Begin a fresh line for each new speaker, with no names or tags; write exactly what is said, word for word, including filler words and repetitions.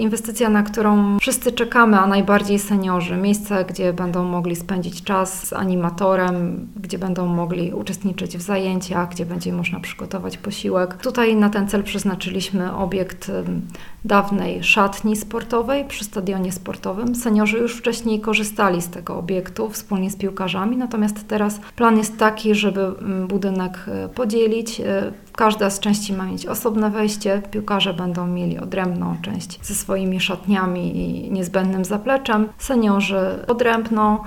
inwestycja, na którą wszyscy czekamy, a najbardziej seniorzy. Miejsce, gdzie będą mogli spędzić czas z animatorem, gdzie będą mogli uczestniczyć w zajęciach, gdzie będzie można przygotować posiłek. Tutaj na ten cel przeznaczyliśmy obiekt dawnej szatni sportowej przy stadionie sportowym. Seniorzy już wcześniej korzystali z tego obiektu wspólnie z piłkarzami, natomiast teraz plan jest taki, żeby budynek podzielić. Każda z części ma mieć osobne wejście. Piłkarze będą mieli odrębną część ze swoimi szatniami i niezbędnym zapleczem. Seniorzy odrębną.